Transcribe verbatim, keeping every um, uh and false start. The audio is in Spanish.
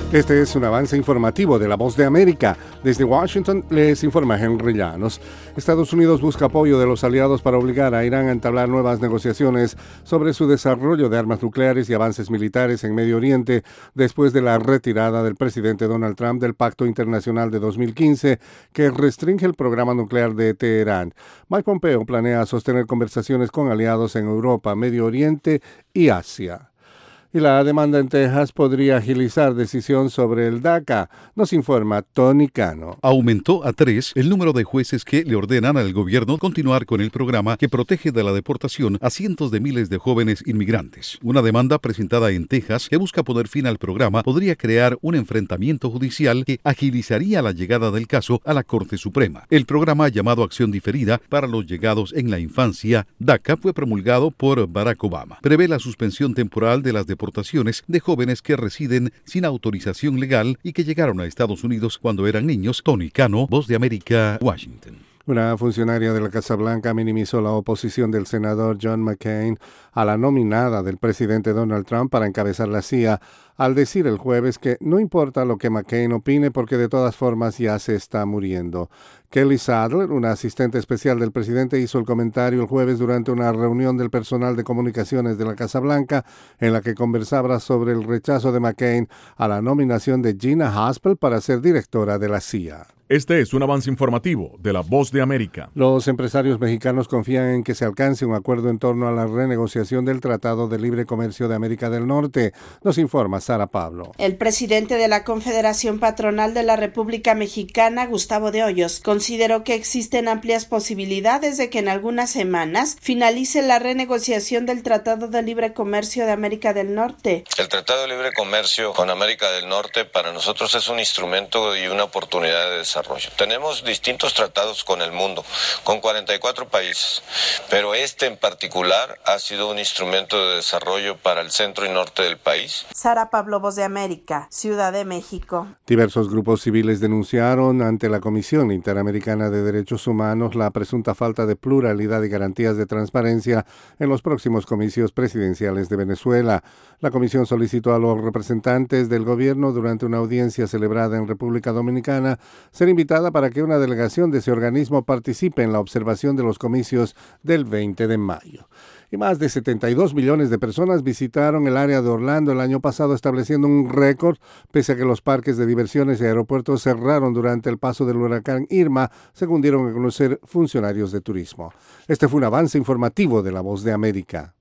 Este es un avance informativo de La Voz de América. Desde Washington les informa Henry Llanos. Estados Unidos busca apoyo de los aliados para obligar a Irán a entablar nuevas negociaciones sobre su desarrollo de armas nucleares y avances militares en Medio Oriente después de la retirada del presidente Donald Trump del Pacto Internacional de dos mil quince que restringe el programa nuclear de Teherán. Mike Pompeo planea sostener conversaciones con aliados en Europa, Medio Oriente y Asia. Y la demanda en Texas podría agilizar decisión sobre el DACA, nos informa Tony Cano. Aumentó a tres el número de jueces que le ordenan al gobierno continuar con el programa que protege de la deportación a cientos de miles de jóvenes inmigrantes. Una demanda presentada en Texas que busca poner fin al programa podría crear un enfrentamiento judicial que agilizaría la llegada del caso a la Corte Suprema. El programa llamado Acción Diferida para los Llegados en la Infancia, DACA, fue promulgado por Barack Obama. Prevé la suspensión temporal de las deportaciones de jóvenes que residen sin autorización legal y que llegaron a Estados Unidos cuando eran niños. Tony Cano, Voz de América, Washington. Una funcionaria de la Casa Blanca minimizó la oposición del senador John McCain a la nominada del presidente Donald Trump para encabezar la C I A, al decir el jueves que no importa lo que McCain opine porque de todas formas ya se está muriendo. Kelly Sadler, una asistente especial del presidente, hizo el comentario el jueves durante una reunión del personal de comunicaciones de la Casa Blanca en la que conversaba sobre el rechazo de McCain a la nominación de Gina Haspel para ser directora de la C I A. Este es un avance informativo de La Voz de América. Los empresarios mexicanos confían en que se alcance un acuerdo en torno a la renegociación del Tratado de Libre Comercio de América del Norte. Nos informa Sara Pablo. El presidente de la Confederación Patronal de la República Mexicana, Gustavo de Hoyos, consideró que existen amplias posibilidades de que en algunas semanas finalice la renegociación del Tratado de Libre Comercio de América del Norte. El Tratado de Libre Comercio con América del Norte para nosotros es un instrumento y una oportunidad de desarrollo. Tenemos distintos tratados con el mundo, con cuarenta y cuatro países, pero este en particular ha sido un instrumento de desarrollo para el centro y norte del país. Sara Pablo, Voz de América, Ciudad de México. Diversos grupos civiles denunciaron ante la Comisión Interamericana de Derechos Humanos la presunta falta de pluralidad y garantías de transparencia en los próximos comicios presidenciales de Venezuela. La comisión solicitó a los representantes del gobierno durante una audiencia celebrada en República Dominicana ser invitada para que una delegación de ese organismo participe en la observación de los comicios del veinte de mayo. Y más de setenta y dos millones de personas visitaron el área de Orlando el año pasado, estableciendo un récord, pese a que los parques de diversiones y aeropuertos cerraron durante el paso del huracán Irma, según dieron a conocer funcionarios de turismo. Este fue un avance informativo de La Voz de América.